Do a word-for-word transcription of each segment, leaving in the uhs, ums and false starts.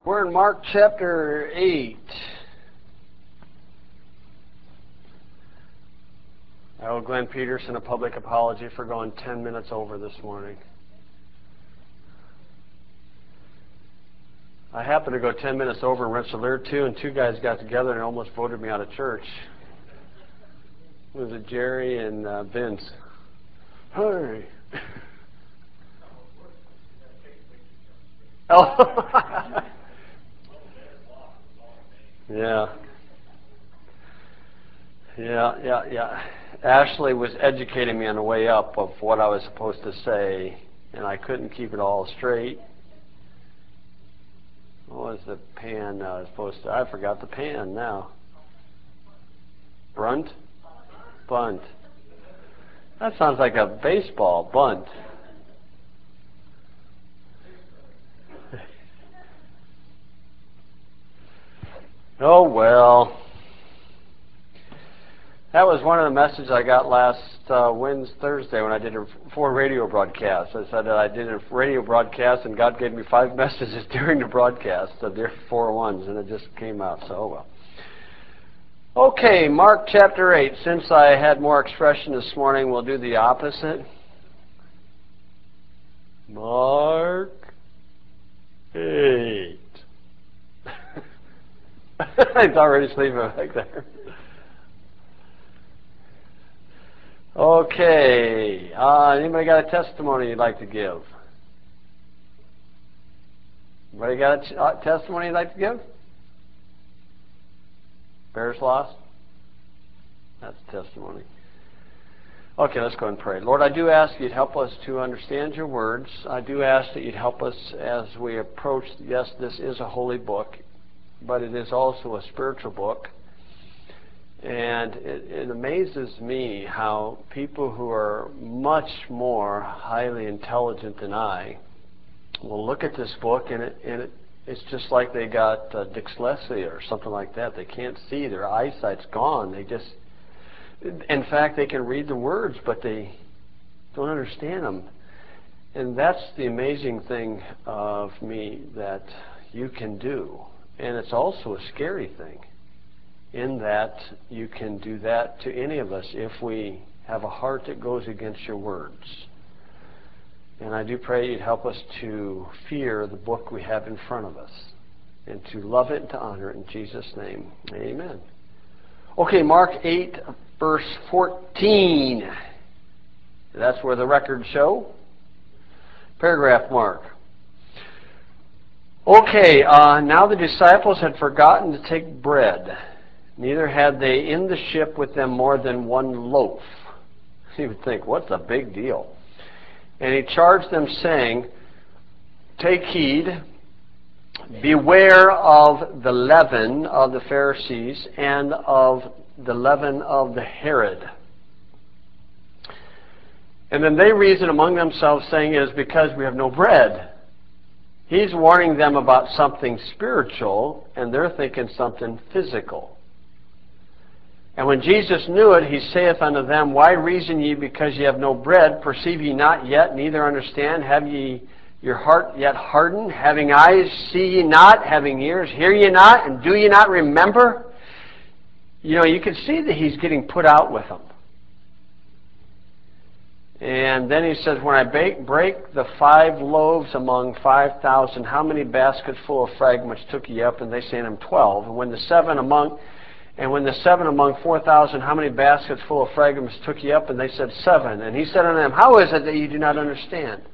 We're in Mark chapter eight. I owe Glenn Peterson a public apology for going ten minutes over this morning. I happened to go ten minutes over in Rensselaer too, and two guys got together and almost voted me out of church. Was it Jerry and uh, Vince? Hey. Oh. Yeah. Yeah, yeah, yeah. Ashley was educating me on the way up of what I was supposed to say, and I couldn't keep it all straight. What was the pan I was supposed to? I forgot the pan now. Brunt? Bunt. That sounds like a baseball, bunt. Oh, well. That was one of the messages I got last uh, Wednesday, Thursday when I did a four radio broadcasts. I said that I did a radio broadcast and God gave me five messages during the broadcast, so there four ones, and it just came out, so oh well. Okay, Mark chapter eight. Since I had more expression this morning, we'll do the opposite. Mark eight. He's already sleeping back there. Okay. Uh, anybody got a testimony you'd like to give? Anybody got a t- uh, testimony you'd like to give? Bears lost? That's a testimony. Okay, let's go and pray. Lord, I do ask you'd help us to understand your words. I do ask that you'd help us as we approach, yes, this is a holy book, but it is also a spiritual book. And it, it amazes me how people who are much more highly intelligent than I will look at this book and, it, and it, it's just like they got uh, dyslexia or something like that. They can't see. Their eyesight's gone. They just, in fact, they can read the words, but they don't understand them. And that's the amazing thing of me that you can do. And it's also a scary thing, in that you can do that to any of us if we have a heart that goes against your words. And I do pray you'd help us to fear the book we have in front of us and to love it and to honor it in Jesus' name. Amen. Okay, Mark eight, verse fourteen. That's where the records show. Paragraph mark. Okay, uh, now the disciples had forgotten to take bread. Neither had they in the ship with them more than one loaf. You would think, what's the big deal? And he charged them, saying, take heed, beware of the leaven of the Pharisees and of the leaven of the Herod. And then they reason among themselves, saying, it is because we have no bread. He's warning them about something spiritual, and they're thinking something physical. And when Jesus knew it, he saith unto them, why reason ye because ye have no bread? Perceive ye not yet, neither understand? Have ye your heart yet hardened? Having eyes, see ye not? Having ears, hear ye not? And do ye not remember? You know, you can see that he's getting put out with them. And then he says, when I bake, break the five loaves among five thousand, how many baskets full of fragments took ye up? And they say unto him, twelve. And when the seven among... And when the seven among four thousand, how many baskets full of fragments took ye up? And they said, seven. And he said unto them, how is it that ye do not understand?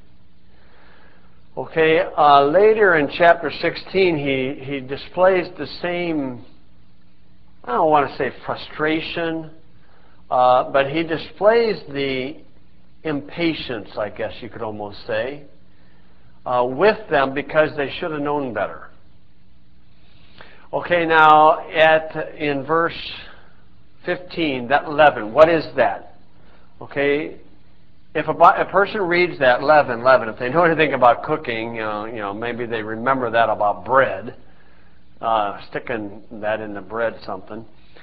Okay, uh, later in chapter sixteen, he, he displays the same, I don't want to say frustration, uh, but he displays the impatience, I guess you could almost say, uh, with them because they should have known better. Okay, now at in verse fifteen, that leaven, what is that? Okay, if a, a person reads that leaven, leaven, if they know anything about cooking, you know, you know maybe they remember that about bread, uh, sticking that in the bread something.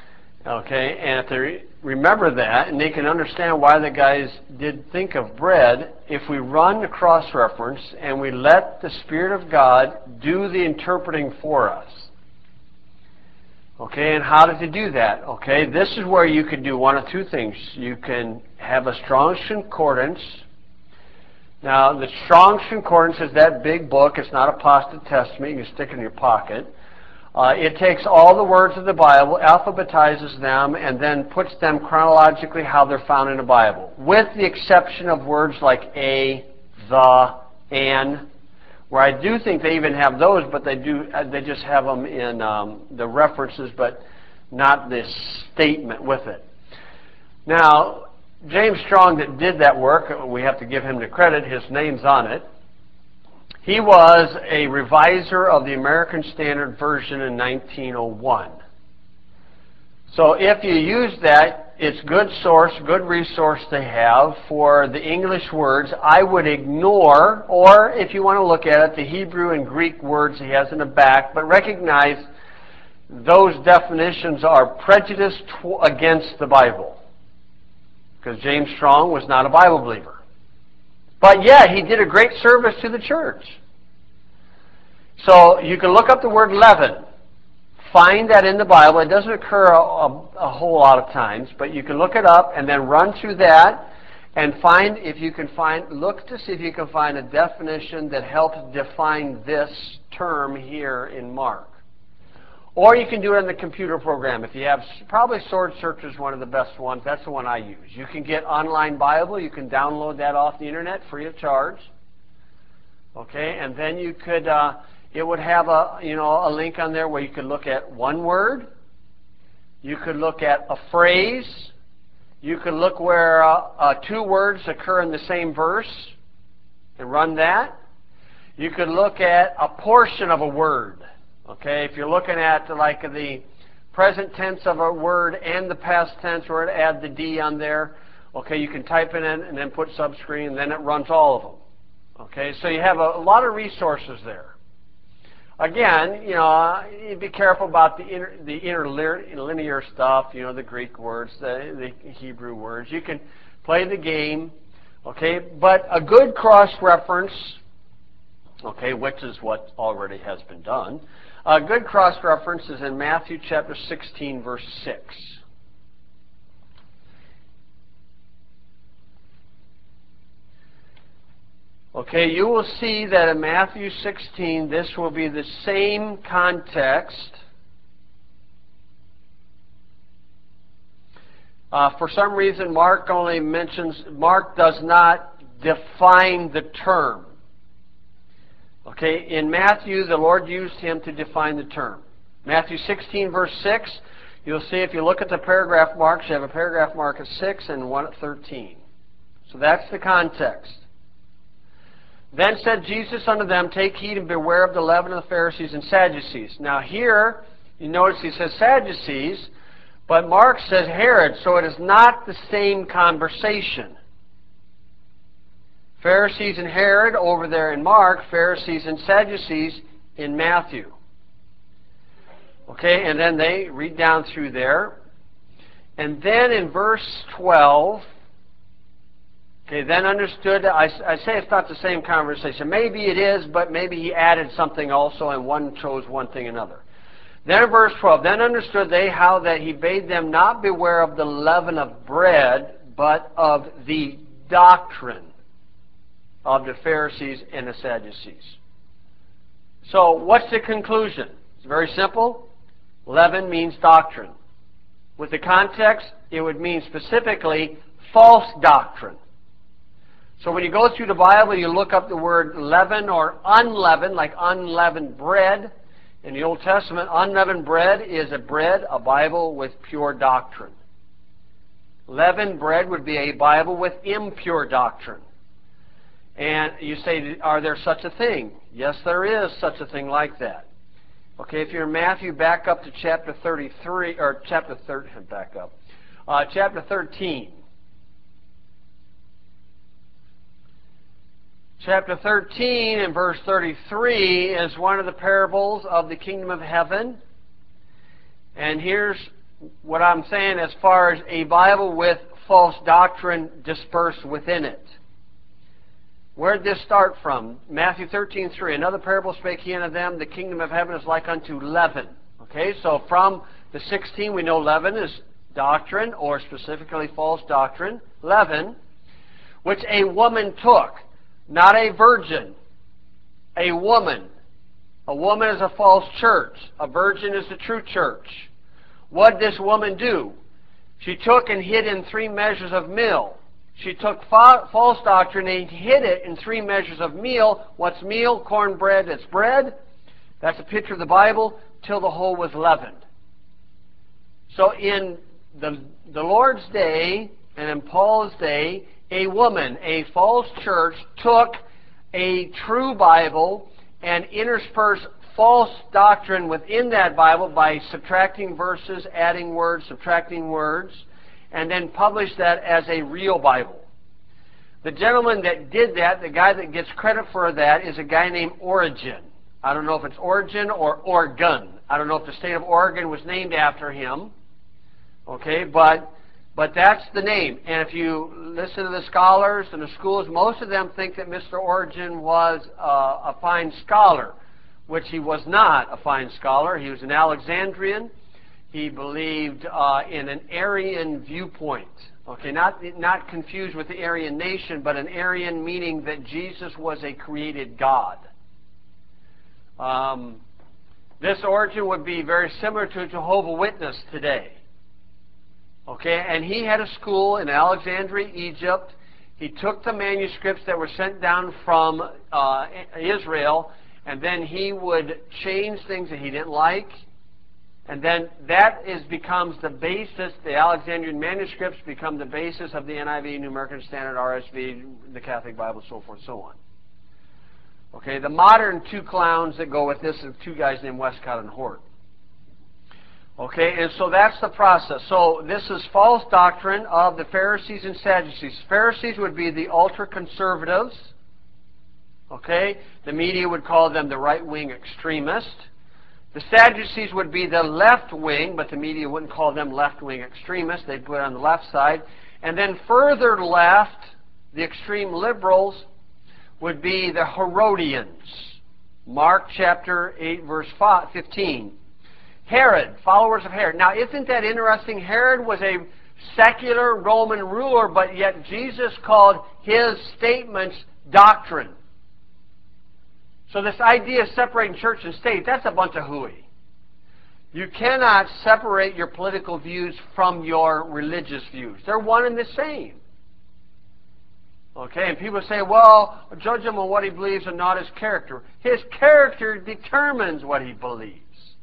Okay, and if they remember that and they can understand why the guys did think of bread, if we run the cross-reference and we let the Spirit of God do the interpreting for us. Okay, and how does He do that? Okay, this is where you can do one of two things. You can have a Strong's Concordance. Now, the Strong's Concordance is that big book. It's not a Apostate Testament. You can stick it in your pocket. Uh, it takes all the words of the Bible, alphabetizes them, and then puts them chronologically how they're found in the Bible, with the exception of words like a, the, and, where I do think they even have those, but they do they just have them in um, the references, but not this statement with it. Now, James Strong that did that work, we have to give him the credit, his name's on it. He was a reviser of the American Standard Version in nineteen oh one. So if you use that, it's good source, good resource to have for the English words. I would ignore, or if you want to look at it, the Hebrew and Greek words he has in the back, but recognize those definitions are prejudiced against the Bible. Because James Strong was not a Bible believer. But yeah, he did a great service to the church. So you can look up the word leaven. Find that in the Bible. It doesn't occur a, a, a whole lot of times, but you can look it up and then run through that and find, if you can find, look to see if you can find a definition that helps define this term here in Mark. Or you can do it in the computer program. If you have, probably Sword Searcher is one of the best ones. That's the one I use. You can get online Bible. You can download that off the internet free of charge. Okay, and then you could, uh, it would have a, you know, a link on there where you could look at one word. You could look at a phrase. You could look where uh, uh, two words occur in the same verse and run that. You could look at a portion of a word. Okay, if you're looking at like the present tense of a word and the past tense, or add the D on there, okay, you can type it in and then put subscreen, and then it runs all of them. Okay, so you have a, a lot of resources there. Again, you know, you be careful about the inter, the interlinear stuff, you know, the Greek words, the, the Hebrew words. You can play the game, okay, but a good cross-reference, okay, which is what already has been done. A good cross-reference is in Matthew chapter sixteen, verse six. Okay, you will see that in Matthew sixteen, this will be the same context. Uh, for some reason, Mark only mentions, Mark does not define the term. Okay, in Matthew, the Lord used him to define the term. Matthew sixteen, verse six, you'll see if you look at the paragraph marks, you have a paragraph mark at six and one at thirteen. So that's the context. Then said Jesus unto them, take heed and beware of the leaven of the Pharisees and Sadducees. Now here, you notice he says Sadducees, but Mark says Herod, so it is not the same conversation. Pharisees and Herod over there in Mark, Pharisees and Sadducees in Matthew. Okay, and then they read down through there. And then in verse twelve, okay, then understood, I, I say it's not the same conversation. Maybe it is, but maybe he added something also, and one chose one thing another. Then in verse twelve, then understood they how that he bade them not beware of the leaven of bread, but of the doctrine of the Pharisees and the Sadducees. So what's the conclusion? It's very simple. Leaven means doctrine. With the context, it would mean specifically false doctrine. So when you go through the Bible, you look up the word leaven or unleavened, like unleavened bread. In the Old Testament, unleavened bread is a bread, a Bible with pure doctrine. Leavened bread would be a Bible with impure doctrine. And you say, are there such a thing? Yes, there is such a thing like that. Okay, if you're in Matthew, back up to chapter thirty-three, or chapter thirty, back up, uh, chapter thirteen. Chapter thirteen and verse thirty-three is one of the parables of the kingdom of heaven. And here's what I'm saying as far as a Bible with false doctrine dispersed within it. Where did this start from? Matthew thirteen three. Another parable spake he unto them, the kingdom of heaven is like unto leaven. Okay, so from the sixteen we know leaven is doctrine, or specifically false doctrine. Leaven, which a woman took, not a virgin, a woman. A woman is a false church. A virgin is the true church. What did this woman do? She took and hid in three measures of meal. She took fa false doctrine and hid it in three measures of meal. What's meal? Cornbread. That's bread. That's a picture of the Bible, till the whole was leavened. So in the, the Lord's day and in Paul's day, a woman, a false church, took a true Bible and interspersed false doctrine within that Bible by subtracting verses, adding words, subtracting words, and then published that as a real Bible. The gentleman that did that, the guy that gets credit for that, is a guy named Origen. I don't know if it's Origen or Oregon. I don't know if the state of Oregon was named after him. Okay, but but that's the name. And if you listen to the scholars and the schools, most of them think that Mister Origen was uh, a fine scholar, which he was not a fine scholar. He was an Alexandrian. He believed uh, in an Arian viewpoint. Okay, not, not confused with the Aryan nation, but an Arian meaning that Jesus was a created God. Um, this Origen would be very similar to a Jehovah's Witness today. Okay, and he had a school in Alexandria, Egypt. He took the manuscripts that were sent down from uh, Israel, and then he would change things that he didn't like. And then that is becomes the basis, the Alexandrian manuscripts become the basis of the N I V, New American Standard, R S V, the Catholic Bible, so forth and so on. Okay, the modern two clowns that go with this are two guys named Westcott and Hort. Okay, and so that's the process. So this is false doctrine of the Pharisees and Sadducees. Pharisees would be the ultra-conservatives. Okay, the media would call them the right-wing extremists. The Sadducees would be the left wing, but the media wouldn't call them left-wing extremists. They'd put it on the left side. And then further left, the extreme liberals would be the Herodians. Mark chapter eight, verse fifteen. Herod, followers of Herod. Now, isn't that interesting? Herod was a secular Roman ruler, but yet Jesus called his statements doctrine. So this idea of separating church and state, that's a bunch of hooey. You cannot separate your political views from your religious views. They're one and the same. Okay, and people say, well, judge him on what he believes and not his character. His character determines what he believes.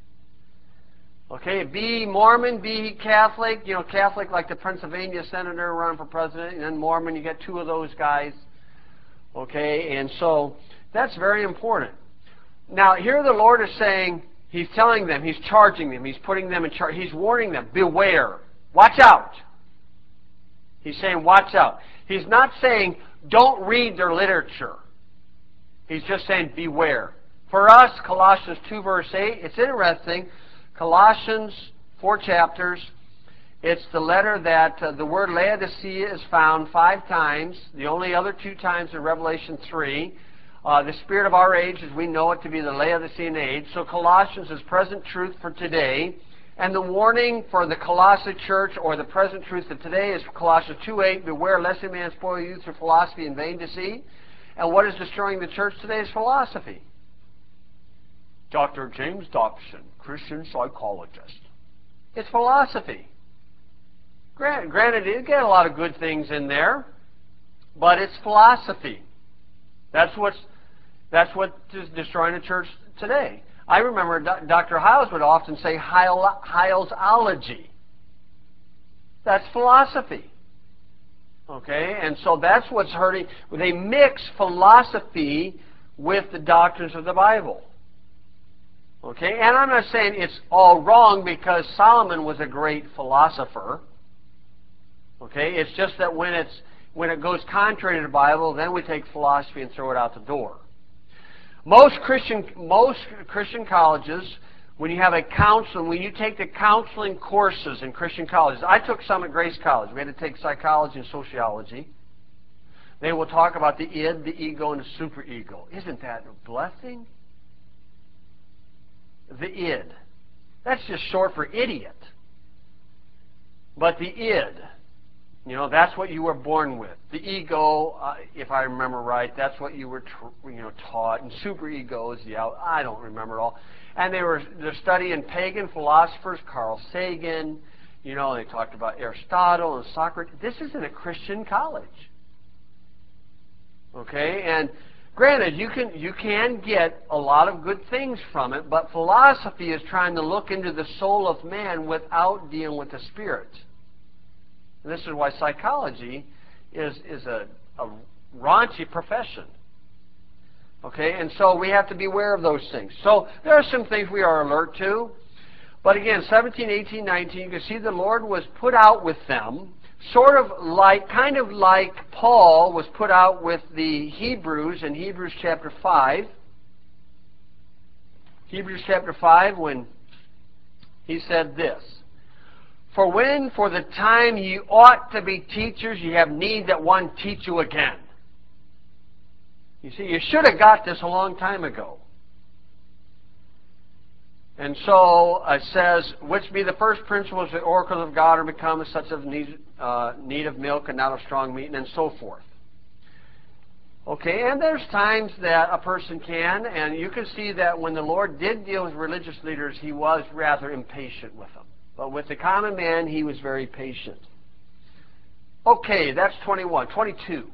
Okay, be Mormon, be Catholic. You know, Catholic like the Pennsylvania senator running for president, and then Mormon, you get two of those guys. Okay, and so that's very important. Now, here the Lord is saying, He's telling them, He's charging them, He's putting them in charge, He's warning them, beware, watch out. He's saying, watch out. He's not saying, don't read their literature. He's just saying, beware. For us, Colossians two, verse eight, it's interesting. Colossians, four chapters, it's the letter that uh, the word Laodicea is found five times, the only other two times in Revelation three. Uh, the spirit of our age, as we know it to be the Laodicean age. So Colossians is present truth for today. And the warning for the Colossae church, or the present truth of today, is Colossians two eight, beware lest a man spoil you through philosophy and vain deceit. And what is destroying the church today is philosophy. Doctor James Dobson, Christian psychologist. It's philosophy. Granted, granted, it got a lot of good things in there, but it's philosophy. That's what's that's what is destroying the church today. I remember Doctor Hiles would often say Hilesology. That's philosophy. Okay, and so that's what's hurting. They mix philosophy with the doctrines of the Bible. Okay, and I'm not saying it's all wrong because Solomon was a great philosopher. Okay, it's just that when it's when it goes contrary to the Bible, then we take philosophy and throw it out the door. Most Christian most Christian colleges when you have a counseling, when you take the counseling courses in Christian colleges. I took some at Grace College. We had to take psychology and sociology. They will talk about the id, the ego, and the superego. Isn't that a blessing? The id. That's just short for idiot. But the id, you know, that's what you were born with. The ego, uh, if I remember right, that's what you were tr- you know, taught. And superego is the out. I don't remember it all. And they were they're studying pagan philosophers, Carl Sagan. You know, they talked about Aristotle and Socrates. This isn't a Christian college. Okay, and granted, you can you can get a lot of good things from it, but philosophy is trying to look into the soul of man without dealing with the spirit. And this is why psychology is is a, a raunchy profession. Okay, and so we have to be aware of those things. So there are some things we are alert to. But again, seventeen, eighteen, nineteen, you can see the Lord was put out with them, sort of like, kind of like Paul was put out with the Hebrews in Hebrews chapter five. Hebrews chapter five, when he said this, "For when for the time ye ought to be teachers, ye have need that one teach you again." You see, you should have got this a long time ago. And so it says, "Which be the first principles of the oracles of God are become as such of need, uh, need of milk and not of strong meat," and so forth. Okay, and there's times that a person can, and you can see that when the Lord did deal with religious leaders, He was rather impatient with them. But with the common man, He was very patient. Okay, that's twenty-one. twenty-two.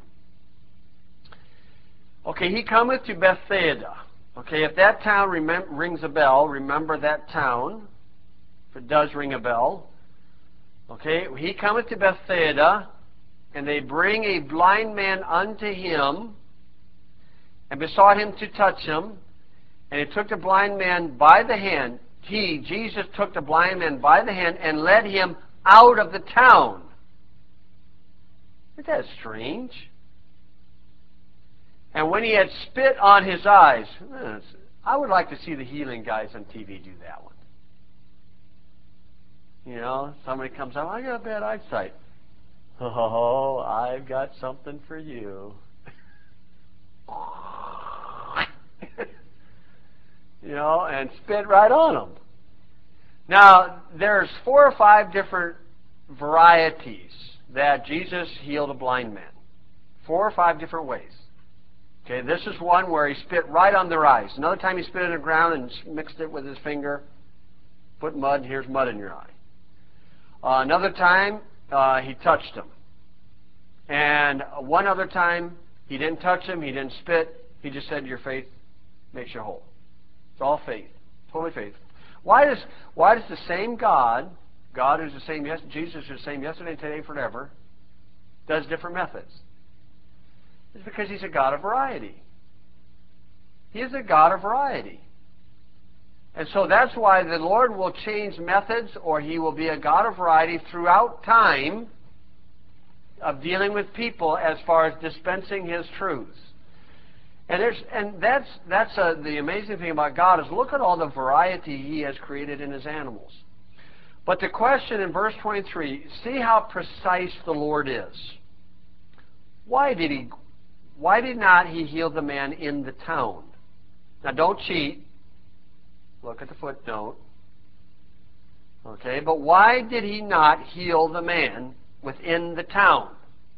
Okay, he cometh to Bethsaida. Okay, if that town remem- rings a bell, remember that town. If it does ring a bell. Okay, he cometh to Bethsaida, and they bring a blind man unto him, and besought him to touch him. And he took the blind man by the hand. He, Jesus, took the blind man by the hand and led him out of the town. Isn't that strange? And when he had spit on his eyes, I would like to see the healing guys on T V do that one. You know, somebody comes out, "I got bad eyesight." "Oh, I've got something for you." You know, and spit right on them. Now, there's four or five different varieties that Jesus healed a blind man. Four or five different ways. Okay, this is one where he spit right on their eyes. Another time he spit in the ground and mixed it with his finger, put mud, here's mud in your eye. Uh, another time, uh, he touched him. And one other time, he didn't touch him, he didn't spit, he just said, "Your faith makes you whole." It's all faith, totally faith. Why does why does the same God, God is the same, yes, Jesus is the same yesterday, today, forever, does different methods? It's because He's a God of variety. He is a God of variety. And so that's why the Lord will change methods, or He will be a God of variety throughout time of dealing with people as far as dispensing His truths. And there's and that's that's a, the amazing thing about God is look at all the variety He has created in His animals. But the question in verse twenty-three, see how precise the Lord is. Why did He Why did not He heal the man in the town? Now don't cheat. Look at the footnote. Okay, but why did He not heal the man within the town?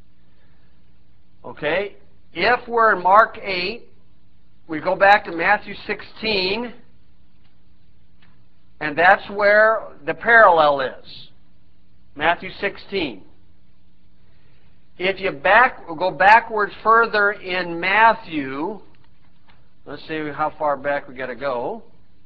Okay, if we're in Mark eight, we go back to Matthew sixteen, and that's where the parallel is. Matthew sixteen. If you back go backwards further in Matthew, let's see how far back we got to go.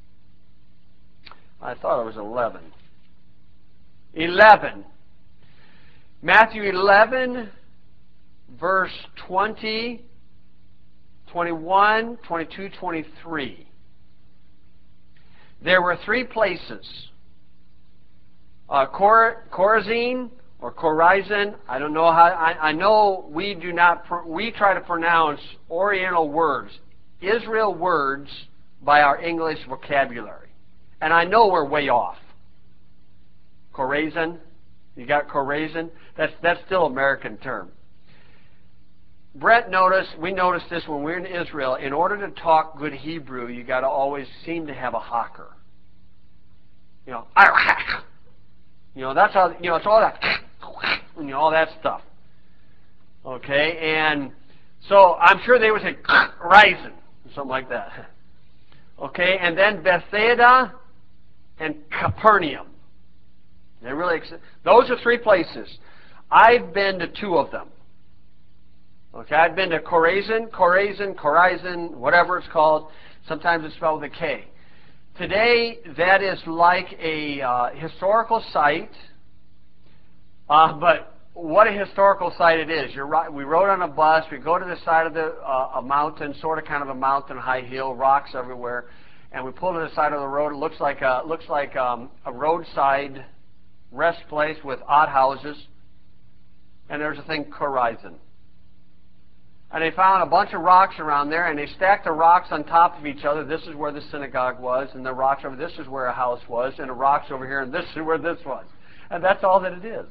I thought it was eleven. eleven. Matthew eleven, verse twenty, twenty-one, twenty-two, twenty-three. There were three places. Uh, Cor- Chorazin, or Chorazin, I don't know how, I, I know we do not, pr- we try to pronounce Oriental words, Israel words, by our English vocabulary. And I know we're way off. Chorazin, you got Chorazin? That's, that's still an American term. Brett noticed, we noticed this when we were in Israel, in order to talk good Hebrew, you got to always seem to have a hocker. You know, you know, that's how, you know, it's all that, you know, all that stuff. Okay, and so I'm sure they would say, Rising, something like that. Okay, and then Bethsaida and Capernaum. They really, those are three places. I've been to two of them. Okay, I've been to Chorazin, Chorazin, Chorazin, whatever it's called. Sometimes it's spelled with a K. Today, that is like a uh, historical site, uh, but what a historical site it is. You're right. We rode on a bus. We go to the side of the uh, a mountain, sort of kind of a mountain, high hill, rocks everywhere, and we pull to the side of the road. It looks like a looks like um, a roadside rest place with odd houses, and there's a thing Chorazin. And they found a bunch of rocks around there, and they stacked the rocks on top of each other. This is where the synagogue was, and the rocks over this is where a house was, and the rocks over here, and this is where this was. And that's all that it is.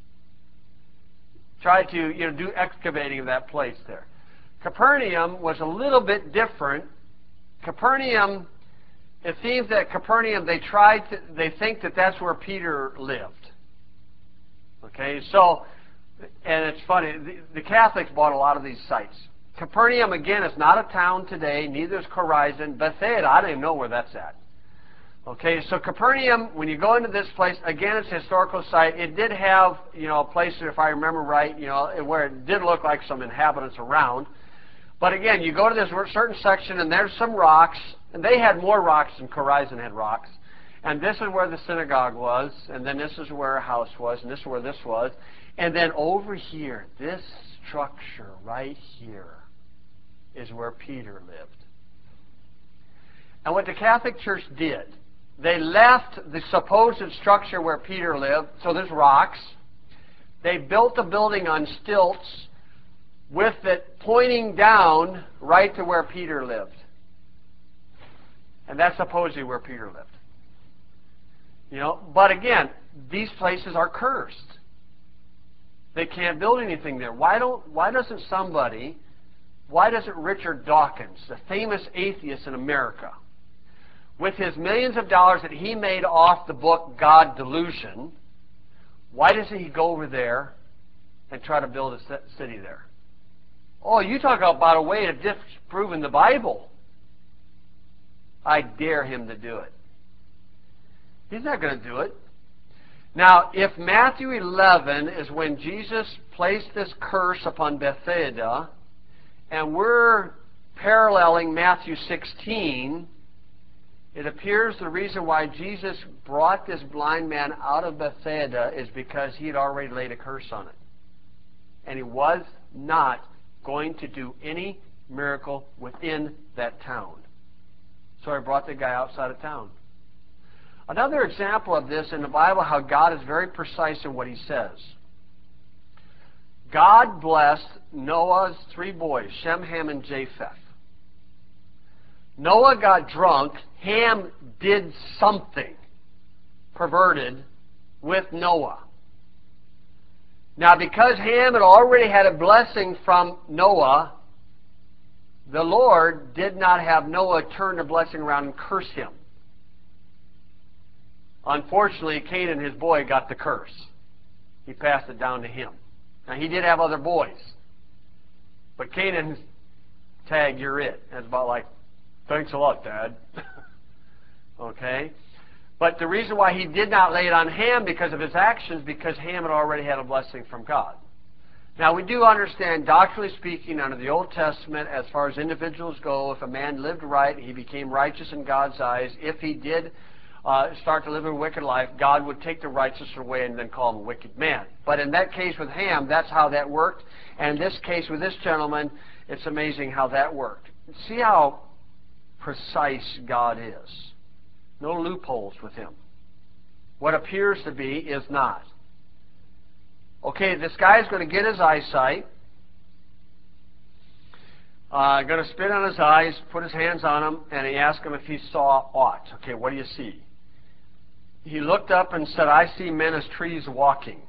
Try to, you know, do excavating of that place there. Capernaum was a little bit different. Capernaum, it seems that Capernaum, they tried to, they think that that's where Peter lived. Okay, so, and it's funny, the, the Catholics bought a lot of these sites. Capernaum, again, is not a town today, neither is Chorazin. Bethsaida, I don't even know where that's at. Okay, so Capernaum, when you go into this place, again, it's a historical site. It did have, you know, a place, if I remember right, you know, where it did look like some inhabitants around. But again, you go to this certain section, and there's some rocks, and they had more rocks than Chorazin had rocks. And this is where the synagogue was, and then this is where a house was, and this is where this was. And then over here, this structure right here is where Peter lived. And what the Catholic Church did, they left the supposed structure where Peter lived, so there's rocks. They built a building on stilts with it pointing down right to where Peter lived. And that's supposedly where Peter lived. You know, but again, these places are cursed. They can't build anything there. Why don't why doesn't somebody, why doesn't Richard Dawkins, the famous atheist in America, with his millions of dollars that he made off the book God Delusion, why doesn't he go over there and try to build a city there? Oh, you talk about a way of disproving the Bible. I dare him to do it. He's not going to do it. Now, if Matthew eleven is when Jesus placed this curse upon Bethsaida, and we're paralleling Matthew sixteen, it appears the reason why Jesus brought this blind man out of Bethsaida is because he had already laid a curse on it. And he was not going to do any miracle within that town. So he brought the guy outside of town. Another example of this in the Bible, how God is very precise in what he says. God blessed Noah's three boys, Shem, Ham, and Japheth. Noah got drunk. Ham did something perverted with Noah. Now, because Ham had already had a blessing from Noah, the Lord did not have Noah turn the blessing around and curse him. Unfortunately, Canaan, his boy, got the curse. He passed it down to him. Now, he did have other boys. But Canaan, tag, you're it. That's about like, thanks a lot, Dad. Okay? But the reason why he did not lay it on Ham because of his actions, because Ham had already had a blessing from God. Now, we do understand, doctrinally speaking, under the Old Testament, as far as individuals go, if a man lived right, he became righteous in God's eyes. If he did uh, start to live a wicked life, God would take the righteous away and then call him a wicked man. But in that case with Ham, that's how that worked. And in this case with this gentleman, it's amazing how that worked. See how precise God is. No loopholes with him. What appears to be is not. Okay, this guy's going to get his eyesight. Uh, going to spit on his eyes, put his hands on him, and he asks him if he saw aught. Okay, what do you see? he looked up and said, I see men as trees walking.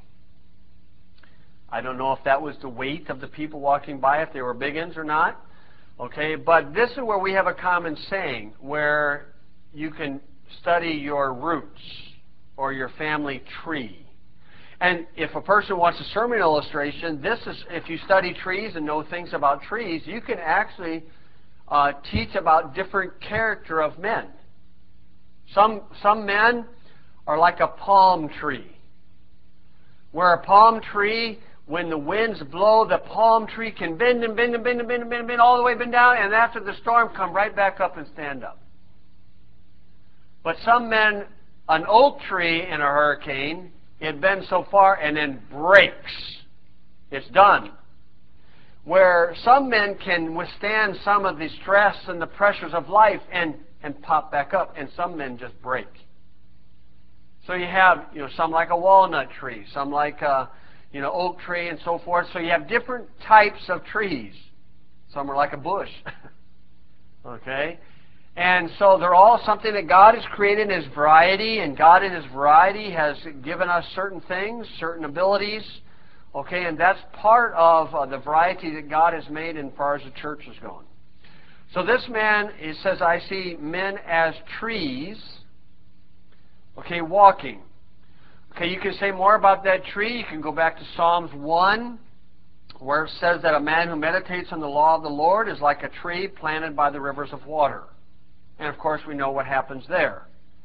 I don't know if that was the weight of the people walking by, if they were big uns or not. Okay, but this is where we have a common saying, where you can study your roots or your family tree. And if a person wants a sermon illustration, this is, if you study trees and know things about trees, you can actually uh, teach about different character of men. Some, some men are like a palm tree, where a palm tree, when the winds blow, the palm tree can bend and bend and bend and bend and bend and bend all the way bend down, and after the storm, come right back up and stand up. But some men, an oak tree in a hurricane, it bends so far and then breaks. It's done. Where some men can withstand some of the stress and the pressures of life and, and pop back up, and some men just break. So you have, you know, some like a walnut tree, some like a, you know, oak tree and so forth. So you have different types of trees. Some are like a bush. Okay? And so they're all something that God has created in His variety, and God in His variety has given us certain things, certain abilities. Okay, and that's part of uh, the variety that God has made as far as the church is going. So this man, he says, I see men as trees, okay, walking. Okay, you can say more about that tree. You can go back to Psalms one, where it says that a man who meditates on the law of the Lord is like a tree planted by the rivers of water. And of course, we know what happens there.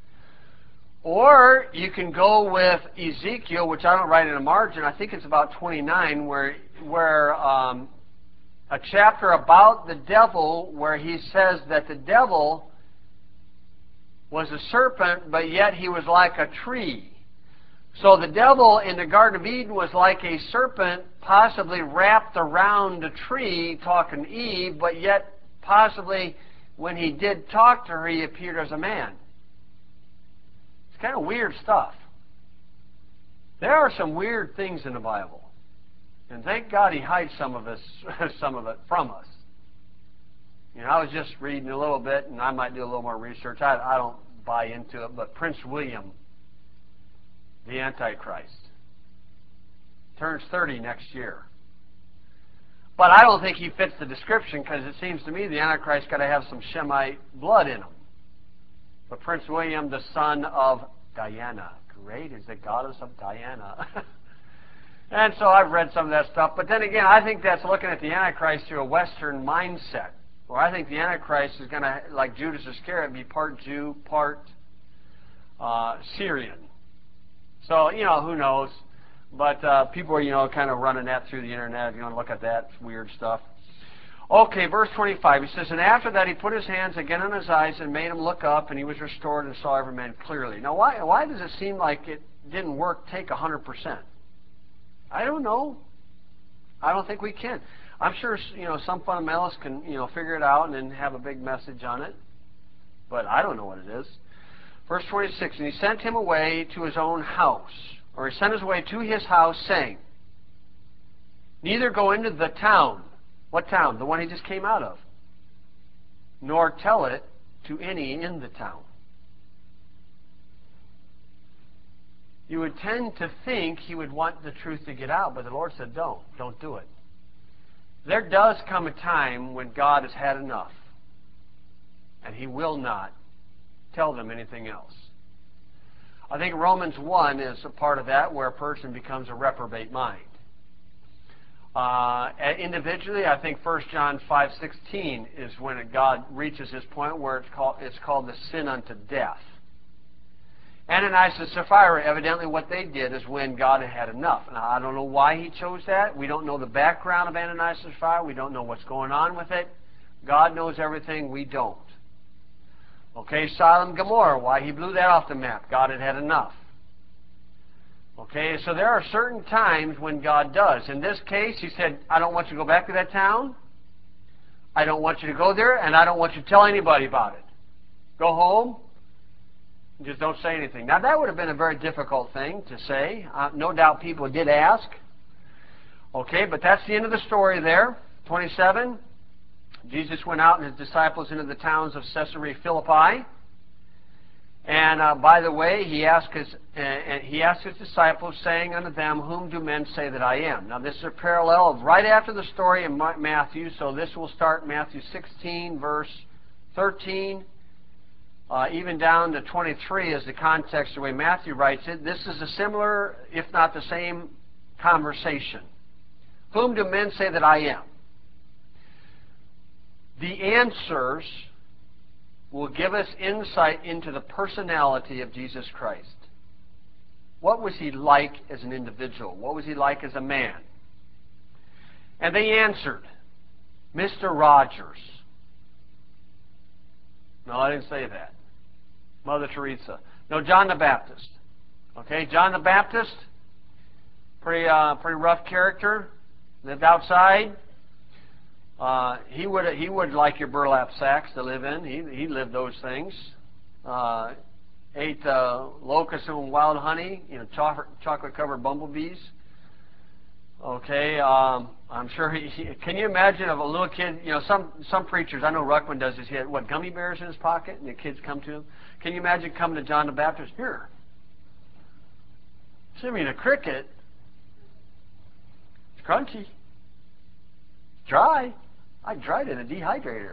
Or you can go with Ezekiel, which I don't write in a margin. I think it's about twenty-nine, where, where um, a chapter about the devil, where he says that the devil was a serpent, but yet he was like a tree. So the devil in the Garden of Eden was like a serpent, possibly wrapped around a tree, talking to Eve, but yet possibly when he did talk to her, he appeared as a man. It's kind of weird stuff. There are some weird things in the Bible. And thank God He hides some of us, some of it from us. You know, I was just reading a little bit, and I might do a little more research. I, I don't buy into it, but Prince William, the Antichrist, turns thirty next year. But I don't think he fits the description, because it seems to me the Antichrist got to have some Shemite blood in him. But Prince William, the son of Diana, great, is the goddess of Diana. And so I've read some of that stuff. But then again, I think that's looking at the Antichrist through a Western mindset. Where I think the Antichrist is going to, like Judas Iscariot, be part Jew, part uh, Syrian. So, you know, who knows? But uh, people are, you know, kind of running that through the internet. If you want to look at that, it's weird stuff. Okay, verse twenty-five. He says, and after that he put his hands again on his eyes and made him look up, and he was restored and saw every man clearly. Now, why, why does it seem like it didn't work, take one hundred percent? I don't know. I don't think we can. I'm sure, you know, some fundamentalists can, you know, figure it out and then have a big message on it. But I don't know what it is. Verse twenty-six, and he sent him away to his own house, or he sent his way to his house, saying, neither go into the town. What town? The one he just came out of. Nor tell it to any in the town. You would tend to think he would want the truth to get out, but the Lord said, don't. Don't do it. There does come a time when God has had enough, and He will not tell them anything else. I think Romans one is a part of that, where a person becomes a reprobate mind. Uh, individually, I think First John five sixteen is when God reaches His point where it's called, it's called the sin unto death. Ananias and Sapphira, evidently what they did is when God had had enough. Now, I don't know why He chose that. We don't know the background of Ananias and Sapphira. We don't know what's going on with it. God knows everything. We don't. Okay, Sodom and Gomorrah, why He blew that off the map. God had had enough. Okay, so there are certain times when God does. In this case, He said, I don't want you to go back to that town. I don't want you to go there, and I don't want you to tell anybody about it. Go home. Just don't say anything. Now, that would have been a very difficult thing to say. Uh, no doubt people did ask. Okay, but that's the end of the story there. twenty-seven. Jesus went out and His disciples into the towns of Caesarea Philippi. And uh, by the way, he asked his uh, and he asked his disciples, saying unto them, Whom do men say that I am? Now this is a parallel of right after the story in Matthew. So this will start Matthew sixteen, verse thirteen, uh, even down to twenty-three is the context the way Matthew writes it. This is a similar, if not the same, conversation. Whom do men say that I am? The answers will give us insight into the personality of Jesus Christ. What was he like as an individual? What was he like as a man? And they answered, Mister Rogers. No, I didn't say that. Mother Teresa. No, John the Baptist. Okay, John the Baptist, pretty, uh, pretty rough character, lived outside. Uh, he would he would like your burlap sacks to live in. He he lived those things. Uh, ate uh, locusts and wild honey. You know, chocolate chocolate covered bumblebees. Okay, um, I'm sure he, he. Can you imagine of a little kid? You know, some some preachers. I know Ruckman does this. He had what, gummy bears in his pocket, and the kids come to him. Can you imagine coming to John the Baptist? Here, send me a cricket. It's crunchy, dry. I dried it in a dehydrator.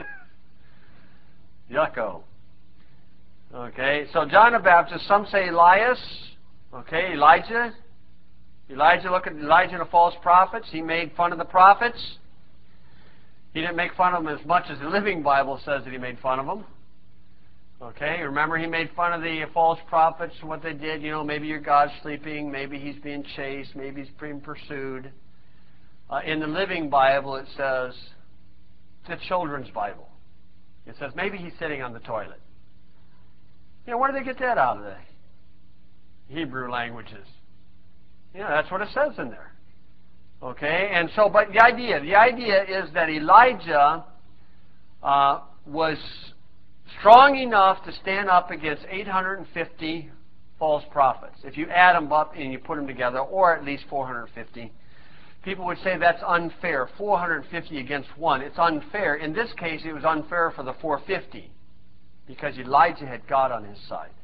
Yucko. Okay, so John the Baptist, some say Elias. Okay, Elijah. Elijah, look at Elijah and the false prophets. He made fun of the prophets. He didn't make fun of them as much as the Living Bible says that he made fun of them. Okay, remember he made fun of the false prophets, what they did. You know, maybe your God's sleeping, maybe he's being chased, maybe he's being pursued. Uh, in the Living Bible it says, it's a children's Bible. It says maybe he's sitting on the toilet. You know, where do they get that out of the Hebrew languages? You know, that's what it says in there. Okay, and so, but the idea, the idea is that Elijah uh, was strong enough to stand up against eight hundred fifty false prophets. If you add them up and you put them together, or at least four hundred fifty. People would say that's unfair. four hundred fifty against one. It's unfair. In this case, it was unfair for the four hundred fifty because Elijah had God on his side.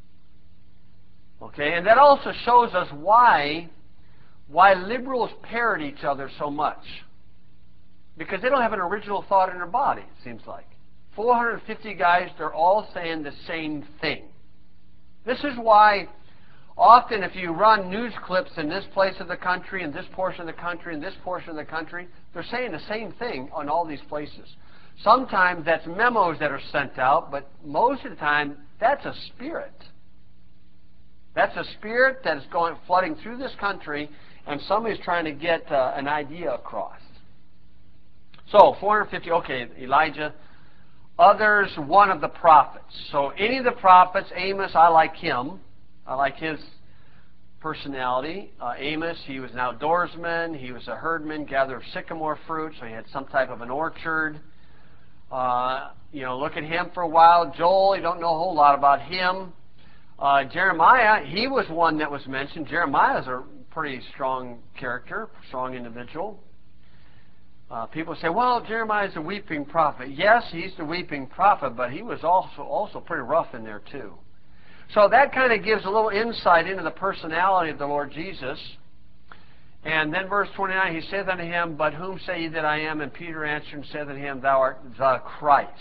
Okay, and that also shows us why, why liberals parrot each other so much. Because they don't have an original thought in their body, it seems like. four hundred fifty guys, they're all saying the same thing. This is why often if you run news clips in this place of the country, in this portion of the country, in this portion of the country, they're saying the same thing on all these places. Sometimes that's memos that are sent out, but most of the time that's a spirit. That's a spirit that is going flooding through this country, and somebody's trying to get uh, an idea across. So, four hundred fifty, okay, Elijah. Others, one of the prophets. So any of the prophets, Amos, I like him. I like his personality. Uh, Amos, he was an outdoorsman. He was a herdman, gatherer of sycamore fruit, so he had some type of an orchard. Uh, you know, look at him for a while. Joel, you don't know a whole lot about him. Uh, Jeremiah, he was one that was mentioned. Jeremiah is a pretty strong character, strong individual. Uh, people say, well, Jeremiah is a weeping prophet. Yes, he's the weeping prophet, but he was also, also pretty rough in there too. So that kind of gives a little insight into the personality of the Lord Jesus. And then verse twenty-nine, he saith unto him, But whom say ye that I am? And Peter answered and said unto him, Thou art the Christ.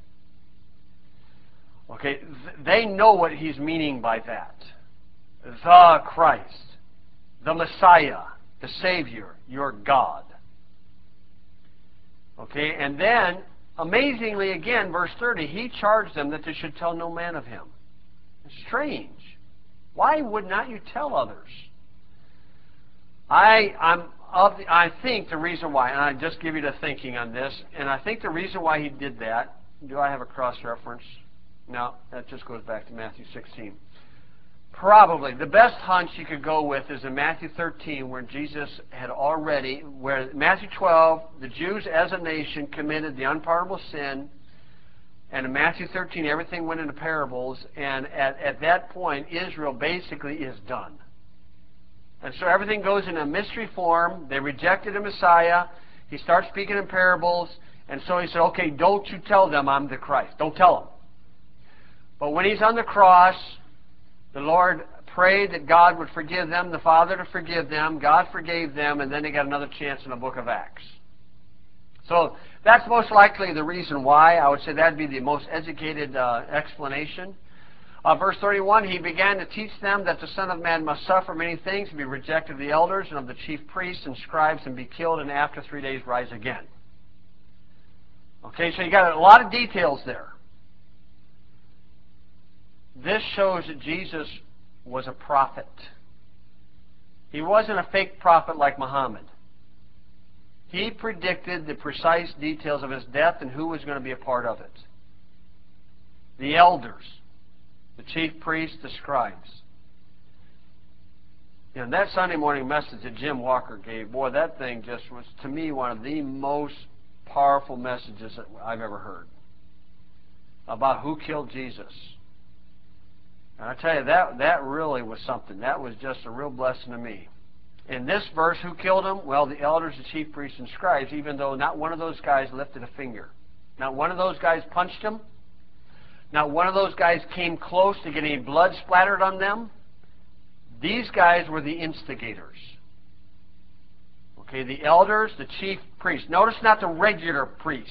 Okay, th- they know what he's meaning by that. The Christ, the Messiah, the Savior, your God. Okay, and then, amazingly again, verse thirty, he charged them that they should tell no man of him. Strange. Why would not you tell others? I I'm of the, I think the reason why, and I just give you the thinking on this, and I think the reason why he did that, do I have a cross-reference? No, that just goes back to Matthew sixteen. Probably the best hunch you could go with is in Matthew thirteen, where Jesus had already, where Matthew twelve, the Jews as a nation committed the unpardonable sin, and in Matthew thirteen, everything went into parables, and at, at that point, Israel basically is done. And so everything goes in a mystery form. They rejected a Messiah. He starts speaking in parables, and so he said, okay, don't you tell them I'm the Christ. Don't tell them. But when he's on the cross, the Lord prayed that God would forgive them, the Father to forgive them, God forgave them, and then they got another chance in the book of Acts. So that's most likely the reason why. I would say that would be the most educated uh, explanation. Uh, verse thirty-one, he began to teach them that the Son of Man must suffer many things, and be rejected of the elders and of the chief priests and scribes, and be killed, and after three days rise again. Okay, so you got a lot of details there. This shows that Jesus was a prophet. He wasn't a fake prophet like Muhammad. He predicted the precise details of his death and who was going to be a part of it. The elders, the chief priests, the scribes. And that Sunday morning message that Jim Walker gave, boy, that thing just was, to me, one of the most powerful messages that I've ever heard about who killed Jesus. And I tell you, that, that really was something. That was just a real blessing to me. In this verse, who killed him? Well, the elders, the chief priests, and scribes, even though not one of those guys lifted a finger. Not one of those guys punched him. Not one of those guys came close to getting blood splattered on them. These guys were the instigators. Okay, the elders, the chief priests. Notice not the regular priest.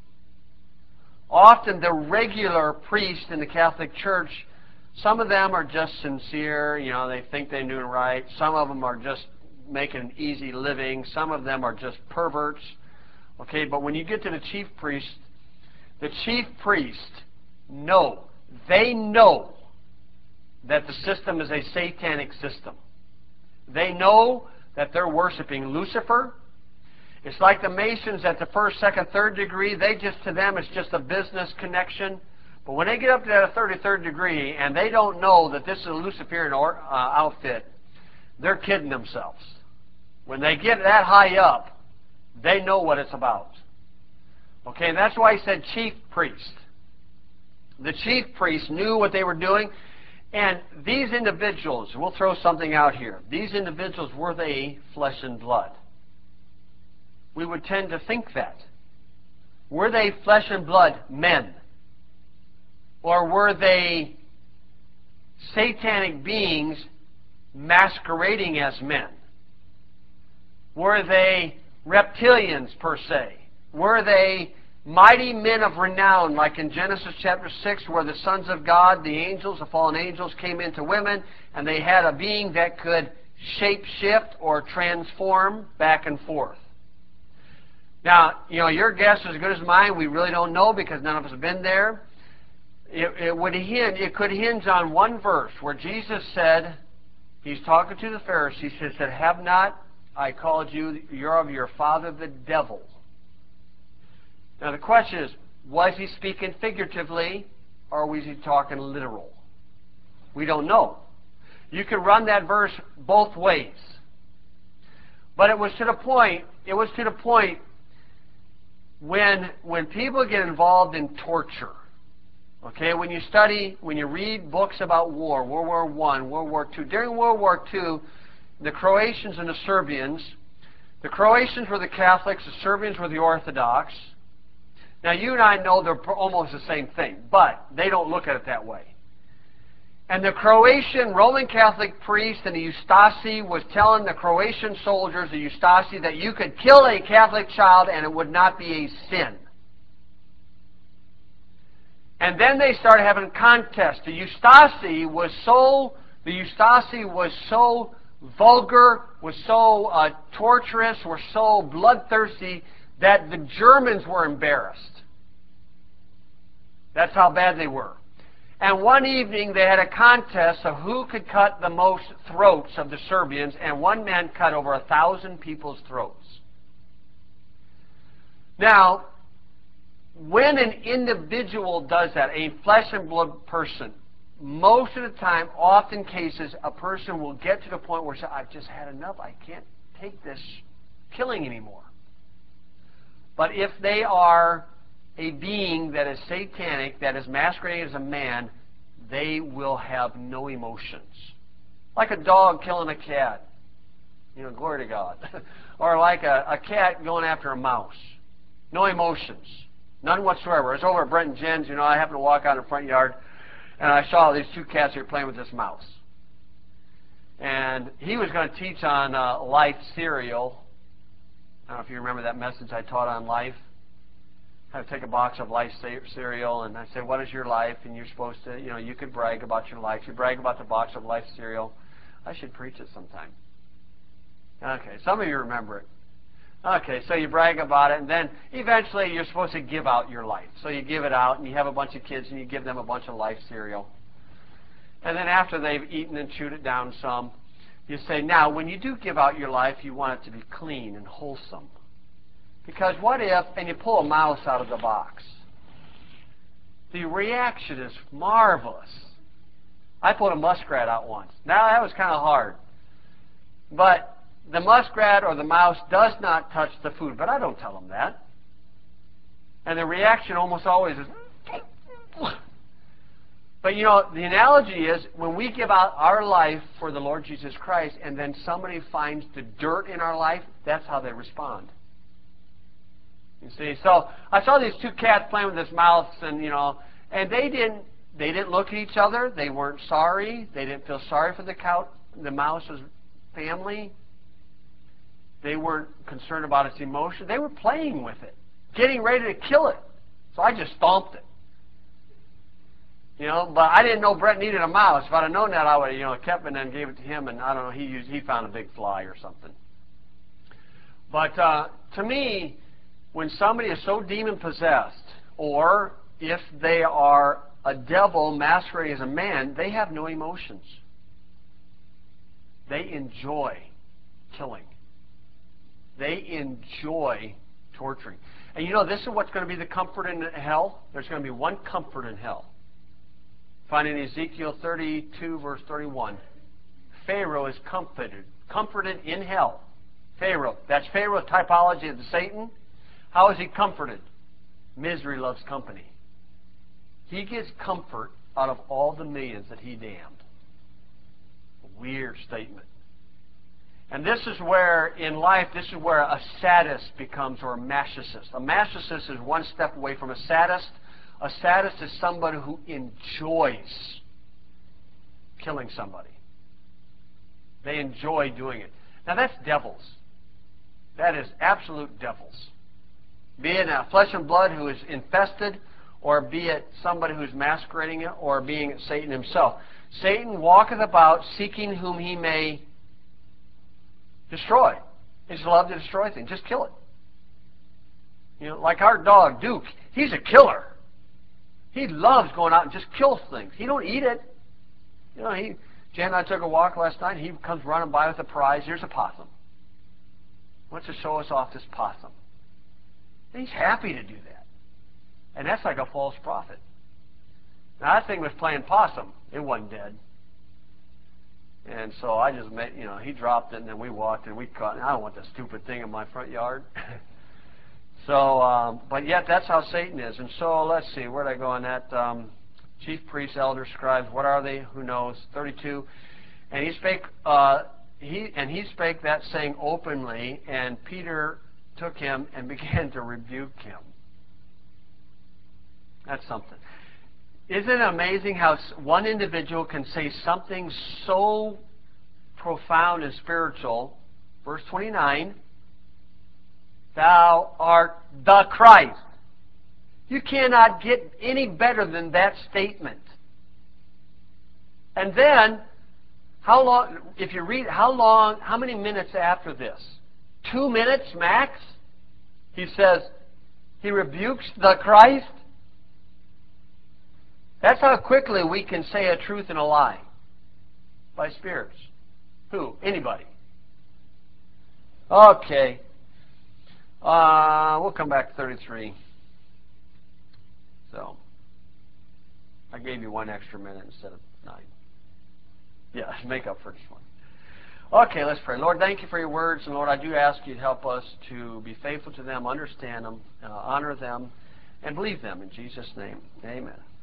Often the regular priest in the Catholic Church, some of them are just sincere, you know, they think they're doing right. Some of them are just making an easy living. Some of them are just perverts. Okay, but when you get to the chief priest, the chief priest know, they know that the system is a satanic system. They know that they're worshiping Lucifer. It's like the Masons at the first, second, third degree. They just, to them, it's just a business connection. But when they get up to that thirty-third degree and they don't know that this is a Luciferian or, uh, outfit, they're kidding themselves. When they get that high up, they know what it's about. Okay, and that's why he said chief priest. The chief priests knew what they were doing. And these individuals, we'll throw something out here. These individuals, were they flesh and blood? We would tend to think that. Were they flesh and blood men? Or were they satanic beings masquerading as men? Were they reptilians per se? Were they mighty men of renown, like in Genesis chapter six, where the sons of God, the angels, the fallen angels, came into women, and they had a being that could shape-shift or transform back and forth? Now, you know, your guess is as good as mine. We really don't know because none of us have been there. It, it would hinge, it could hinge on one verse where Jesus said, he's talking to the Pharisees, he said, have not I called you, you're of your father the devil. Now the question is, was he speaking figuratively or was he talking literal? We don't know. You can run that verse both ways. But it was to the point, it was to the point when when people get involved in torture. Okay, when you study, when you read books about war, World War One, World War Two, during World War Two, the Croatians and the Serbians, the Croatians were the Catholics, the Serbians were the Orthodox. Now you and I know they're almost the same thing, but they don't look at it that way. And the Croatian Roman Catholic priest and the Ustasi was telling the Croatian soldiers, the Ustasi, that you could kill a Catholic child and it would not be a sin. And then they started having contests. The Ustasi was so, the Ustasi was so vulgar, was so uh, torturous, were so bloodthirsty that the Germans were embarrassed. That's how bad they were. And one evening they had a contest of who could cut the most throats of the Serbians, and one man cut over a thousand people's throats. Now, when an individual does that, a flesh and blood person, most of the time, often cases, a person will get to the point where I've just had enough, I can't take this killing anymore. But if they are a being that is satanic, that is masquerading as a man, they will have no emotions. Like a dog killing a cat. You know, glory to God. Or like a, a cat going after a mouse. No emotions. None whatsoever. It's over at Brent and Jen's. You know, I happen to walk out in the front yard, And I saw these two cats here playing with this mouse. And he was going to teach on uh, Life cereal. I don't know if you remember that message I taught on Life. I would take a box of Life cereal, and I said, what is your life? And you're supposed to, you know, you could brag about your life. You brag about the box of Life cereal. I should preach it sometime. Okay, some of you remember it. Okay, so you brag about it, and then eventually you're supposed to give out your life. So you give it out, and you have a bunch of kids, and you give them a bunch of Life cereal. And then after they've eaten and chewed it down some, you say, now, when you do give out your life, you want it to be clean and wholesome. Because what if, and you pull a mouse out of the box? The reaction is marvelous. I pulled a muskrat out once. Now, that was kind of hard. But the muskrat or the mouse does not touch the food, but I don't tell them that. And the reaction almost always is, but you know, the analogy is when we give out our life for the Lord Jesus Christ and then somebody finds the dirt in our life, that's how they respond. You see, so I saw these two cats playing with this mouse, and you know, and they didn't they didn't look at each other. They weren't sorry. They didn't feel sorry for the cow, the mouse's family. They weren't concerned about its emotion. They were playing with it, getting ready to kill it. So I just stomped it. You know, but I didn't know Brett needed a mouse. If I'd have known that, I would have, you know, kept it and then gave it to him, and I don't know, he used, he found a big fly or something. But uh, to me, when somebody is so demon-possessed, or if they are a devil masquerading as a man, they have no emotions. They enjoy killing. They enjoy torturing. And you know, this is what's going to be the comfort in hell. There's going to be one comfort in hell. Find in Ezekiel thirty-two, verse thirty-one. Pharaoh is comforted, comforted in hell. Pharaoh. That's Pharaoh's typology of Satan. How is he comforted? Misery loves company. He gets comfort out of all the millions that he damned. A weird statement. And this is where, in life, this is where a sadist becomes, or a masochist. A masochist is one step away from a sadist. A sadist is somebody who enjoys killing somebody. They enjoy doing it. Now that's devils. That is absolute devils. Be it a flesh and blood who is infested, or be it somebody who's masquerading it, or being it Satan himself. Satan walketh about seeking whom he may destroy. He just loves to destroy things. Just kill it. You know, like our dog, Duke, he's a killer. He loves going out and just kills things. He don't eat it. You know, he, Jan and I took a walk last night, and he comes running by with a prize. Here's a possum. Wants to show us off this possum. And he's happy to do that. And that's like a false prophet. Now, that thing was playing possum. It wasn't dead. And so I just made, you know, he dropped it, and then we walked, and we caught it. I don't want that stupid thing in my front yard. So, um, but yet that's how Satan is. And so, let's see, where did I go on that? Um, chief priests, elders, scribes, what are they? Who knows? thirty-two. And he spake, uh, he and he spake that saying openly, and Peter took him and began to rebuke him. That's something. Isn't it amazing how one individual can say something so profound and spiritual? Verse twenty-nine. Thou art the Christ. You cannot get any better than that statement. And then, how long, if you read, how long, how many minutes after this? Two minutes max? He says, he rebukes the Christ. That's how quickly we can say a truth and a lie. By spirits. Who? Anybody. Okay. Uh, we'll come back to thirty-three. So, I gave you one extra minute instead of nine. Yeah, make up for this one. Okay, let's pray. Lord, thank you for your words. And Lord, I do ask you to help us to be faithful to them, understand them, uh, honor them, and believe them. In Jesus' name, amen.